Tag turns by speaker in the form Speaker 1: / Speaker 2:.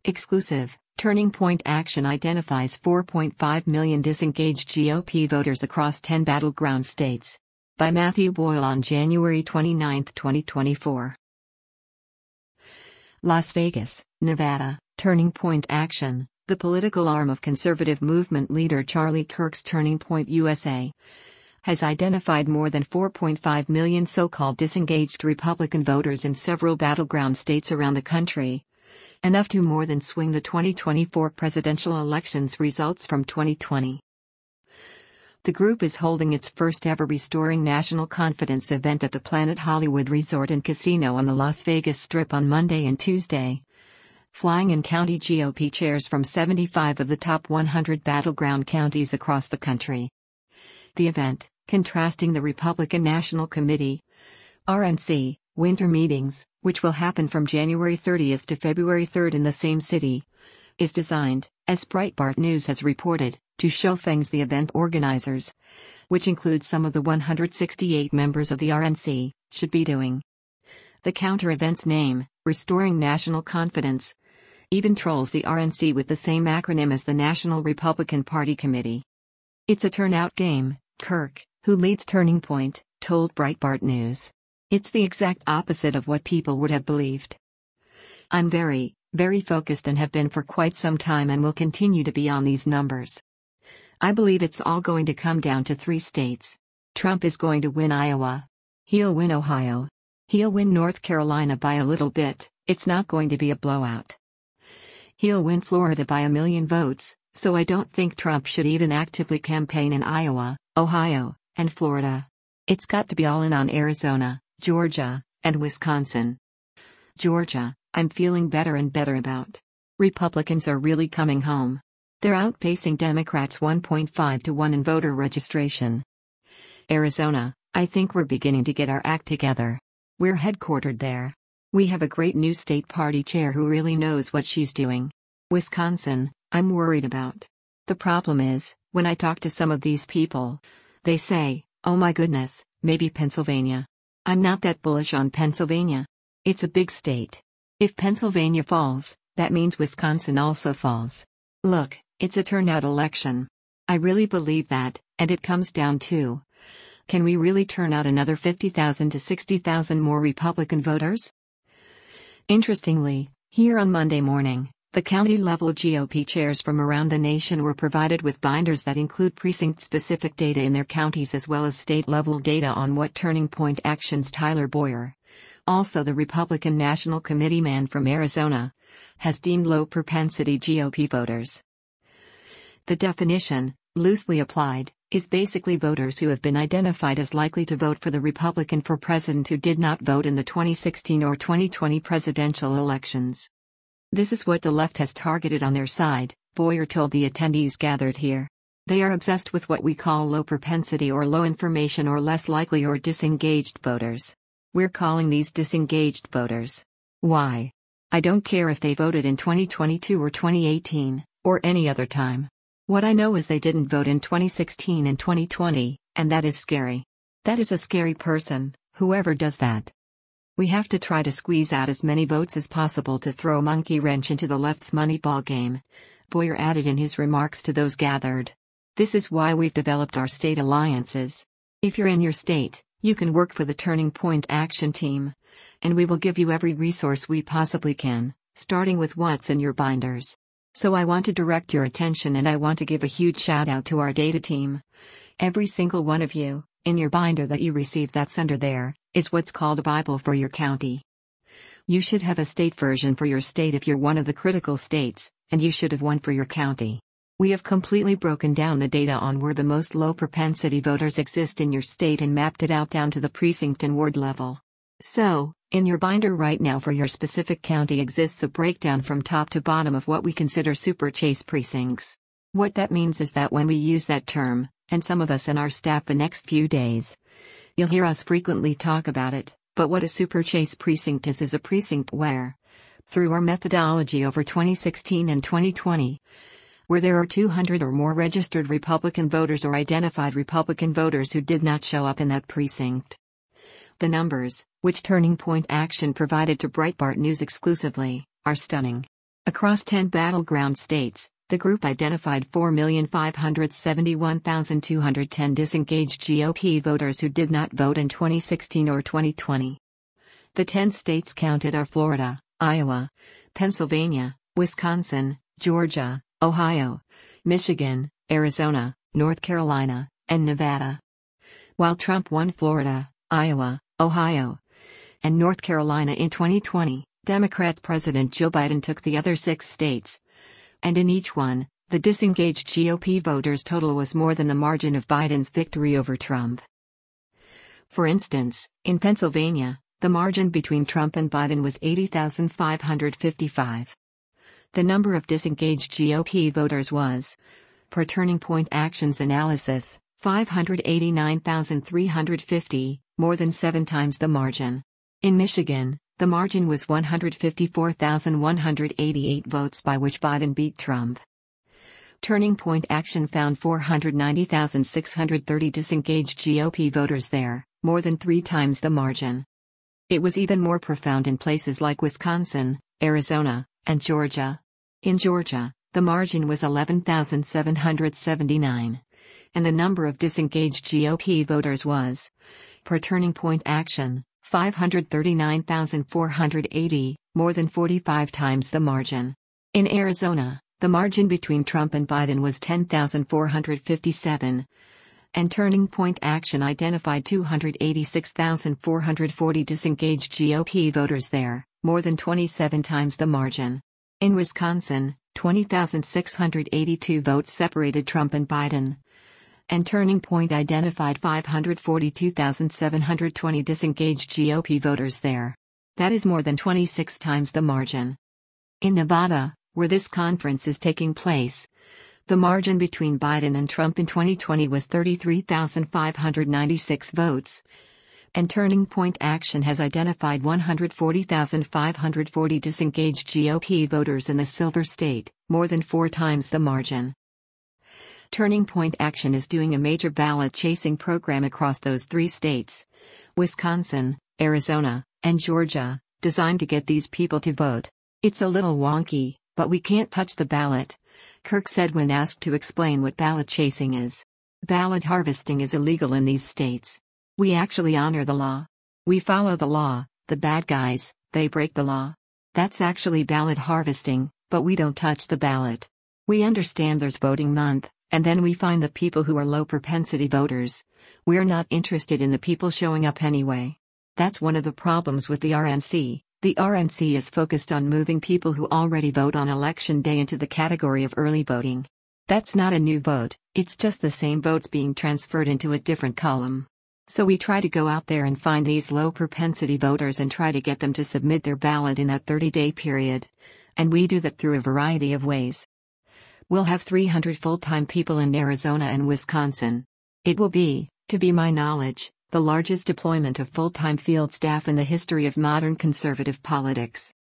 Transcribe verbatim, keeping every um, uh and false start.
Speaker 1: Exclusive, Turning Point Action identifies four point five million disengaged G O P voters across ten battleground states. By Matthew Boyle on January twenty-ninth, twenty twenty-four. Las Vegas, Nevada, Turning Point Action, the political arm of conservative movement leader Charlie Kirk's Turning Point U S A, has identified more than four point five million so-called disengaged Republican voters in several battleground states around the country. Enough to more than swing the twenty twenty-four presidential elections results from twenty twenty. The group is holding its first ever Restoring National Confidence event at the Planet Hollywood Resort and Casino on the Las Vegas Strip on Monday and Tuesday, flying in county G O P chairs from seventy-five of the top one hundred battleground counties across the country. The event, contrasting the Republican National Committee (R N C) winter meetings, which will happen from January thirtieth to February third in the same city, is designed, as Breitbart News has reported, to show things the event organizers, which includes some of the one hundred sixty-eight members of the R N C, should be doing. The counter-event's name, Restoring National Confidence, even trolls the R N C with the same acronym as the National Republican Party Committee. It's a turnout game, Kirk, who leads Turning Point, told Breitbart News. It's the exact opposite of what people would have believed. I'm very, very focused and have been for quite some time and will continue to be on these numbers. I believe it's all going to come down to three states. Trump is going to win Iowa. He'll win Ohio. He'll win North Carolina by a little bit, it's not going to be a blowout. He'll win Florida by a million votes, so I don't think Trump should even actively campaign in Iowa, Ohio, and Florida. It's got to be all in on Arizona, Georgia, and Wisconsin. Georgia, I'm feeling better and better about. Republicans are really coming home. They're outpacing Democrats one point five to one in voter registration. Arizona, I think we're beginning to get our act together. We're headquartered there. We have a great new state party chair who really knows what she's doing. Wisconsin, I'm worried about. The problem is, when I talk to some of these people, they say, oh my goodness, maybe Pennsylvania. I'm not that bullish on Pennsylvania. It's a big state. If Pennsylvania falls, that means Wisconsin also falls. Look, it's a turnout election. I really believe that, and it comes down to, can we really turn out another fifty thousand to sixty thousand more Republican voters? Interestingly, here on Monday morning, the county-level G O P chairs from around the nation were provided with binders that include precinct-specific data in their counties as well as state-level data on what Turning Point Action's Tyler Boyer, also the Republican National Committee man from Arizona, has deemed low-propensity G O P voters. The definition, loosely applied, is basically voters who have been identified as likely to vote for the Republican for president who did not vote in the twenty sixteen or twenty twenty presidential elections. This is what the left has targeted on their side, Boyer told the attendees gathered here. They are obsessed with what we call low propensity or low information or less likely or disengaged voters. We're calling these disengaged voters. Why? I don't care if they voted in twenty twenty-two or twenty eighteen, or any other time. What I know is they didn't vote in twenty sixteen and twenty twenty, and that is scary. That is a scary person, whoever does that. We have to try to squeeze out as many votes as possible to throw a monkey wrench into the left's Moneyball game, Boyer added in his remarks to those gathered. This is why we've developed our state alliances. If you're in your state, you can work for the Turning Point Action team, and we will give you every resource we possibly can, starting with what's in your binders. So I want to direct your attention and I want to give a huge shout out to our data team. Every single one of you, in your binder that you receive that's under there, is what's called a Bible for your county. You should have a state version for your state if you're one of the critical states, and you should have one for your county. We have completely broken down the data on where the most low propensity voters exist in your state and mapped it out down to the precinct and ward level. So, in your binder right now for your specific county exists a breakdown from top to bottom of what we consider super chase precincts. What that means is that when we use that term, and some of us and our staff the next few days, you'll hear us frequently talk about it, but what a super chase precinct is is a precinct where, through our methodology over twenty sixteen and twenty twenty, where there are two hundred or more registered Republican voters or identified Republican voters who did not show up in that precinct. The numbers, which Turning Point Action provided to Breitbart News exclusively, are stunning. Across ten battleground states, the group identified four million five hundred seventy-one thousand two hundred ten disengaged G O P voters who did not vote in twenty sixteen or twenty twenty. The ten states counted are Florida, Iowa, Pennsylvania, Wisconsin, Georgia, Ohio, Michigan, Arizona, North Carolina, and Nevada. While Trump won Florida, Iowa, Ohio, and North Carolina in twenty twenty, Democrat President Joe Biden took the other six states. And in each one, the disengaged G O P voters' total was more than the margin of Biden's victory over Trump. For instance, in Pennsylvania, the margin between Trump and Biden was eighty thousand five hundred fifty-five. The number of disengaged G O P voters was, per Turning Point Action's analysis, five hundred eighty-nine thousand three hundred fifty, more than seven times the margin. In Michigan, the margin was one hundred fifty-four thousand one hundred eighty-eight votes by which Biden beat Trump. Turning Point Action found four hundred ninety thousand six hundred thirty disengaged G O P voters there, more than three times the margin. It was even more profound in places like Wisconsin, Arizona, and Georgia. In Georgia, the margin was eleven thousand seven hundred seventy-nine. And the number of disengaged G O P voters was, per Turning Point Action, five hundred thirty-nine thousand four hundred eighty, more than forty-five times the margin. In Arizona, the margin between Trump and Biden was ten thousand four hundred fifty-seven. And Turning Point Action identified two hundred eighty-six thousand four hundred forty disengaged G O P voters there, more than twenty-seven times the margin. In Wisconsin, twenty thousand six hundred eighty-two votes separated Trump and Biden. And Turning Point identified five hundred forty-two thousand seven hundred twenty disengaged G O P voters there. That is more than twenty-six times the margin. In Nevada, where this conference is taking place, the margin between Biden and Trump in twenty twenty was thirty-three thousand five hundred ninety-six votes. And Turning Point Action has identified one hundred forty thousand five hundred forty disengaged G O P voters in the Silver State, more than four times the margin. Turning Point Action is doing a major ballot chasing program across those three states, Wisconsin, Arizona, and Georgia, designed to get these people to vote. It's a little wonky, but we can't touch the ballot, Kirk said when asked to explain what ballot chasing is. Ballot harvesting is illegal in these states. We actually honor the law. We follow the law. The bad guys, they break the law. That's actually ballot harvesting, but we don't touch the ballot. We understand there's voting month, and then we find the people who are low propensity voters. We're not interested in the people showing up anyway. That's one of the problems with the R N C. The R N C is focused on moving people who already vote on election day into the category of early voting. That's not a new vote, it's just the same votes being transferred into a different column. So we try to go out there and find these low propensity voters and try to get them to submit their ballot in that thirty-day period. And we do that through a variety of ways. We'll have three hundred full-time people in Arizona and Wisconsin. It will be, to be my knowledge, the largest deployment of full-time field staff in the history of modern conservative politics.